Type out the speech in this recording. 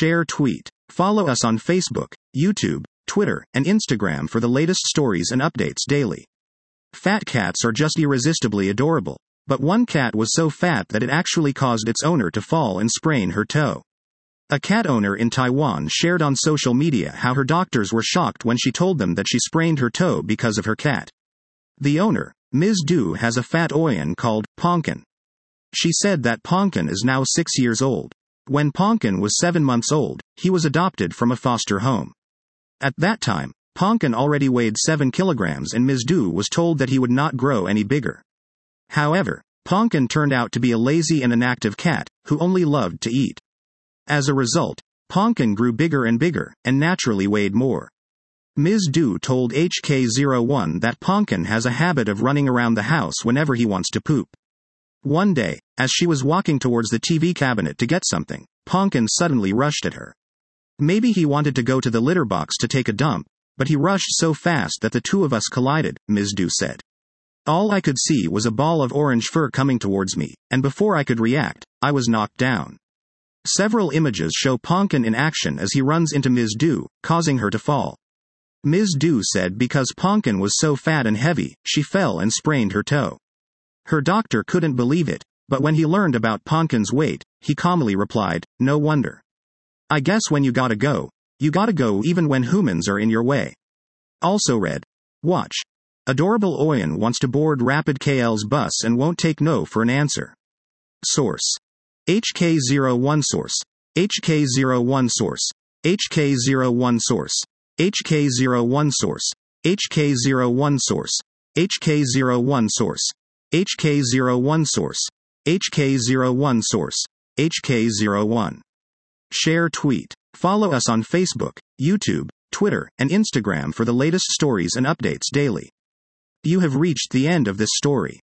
Share tweet. Follow us on Facebook, YouTube, Twitter, and Instagram for the latest stories and updates daily. Fat cats are just irresistibly adorable. But one cat was so fat that it actually caused its owner to fall and sprain her toe. A cat owner in Taiwan shared on social media how her doctors were shocked when she told them that she sprained her toe because of her cat. The owner, Ms. Du, has a fat Oyen called Ponkin. She said that Ponkin is now 6 years old. When Ponkin was 7 months old, he was adopted from a foster home. At that time, Ponkin already weighed 7 kilograms and Ms. Du was told that he would not grow any bigger. However, Ponkin turned out to be a lazy and inactive cat, who only loved to eat. As a result, Ponkin grew bigger and bigger, and naturally weighed more. Ms. Du told HK01 that Ponkin has a habit of running around the house whenever he wants to poop. One day, as she was walking towards the TV cabinet to get something, Ponkin suddenly rushed at her. Maybe he wanted to go to the litter box to take a dump, but he rushed so fast that the two of us collided, Ms. Du said. All I could see was a ball of orange fur coming towards me, and before I could react, I was knocked down. Several images show Ponkin in action as he runs into Ms. Du, causing her to fall. Ms. Du said because Ponkin was so fat and heavy, she fell and sprained her toe. Her doctor couldn't believe it, but when he learned about Ponkin's weight, he calmly replied, "No wonder. I guess when you gotta go even when humans are in your way." Also read, watch. Adorable Oyen wants to board Rapid KL's bus and won't take no for an answer. Source. HK01 Source. HK01 Source. HK01 Source. HK01 Source. HK01 Source. HK01 Source. HK01 Source. HK01 Source. HK01. Share tweet. Follow us on Facebook, YouTube, Twitter, and Instagram for the latest stories and updates daily. You have reached the end of this story.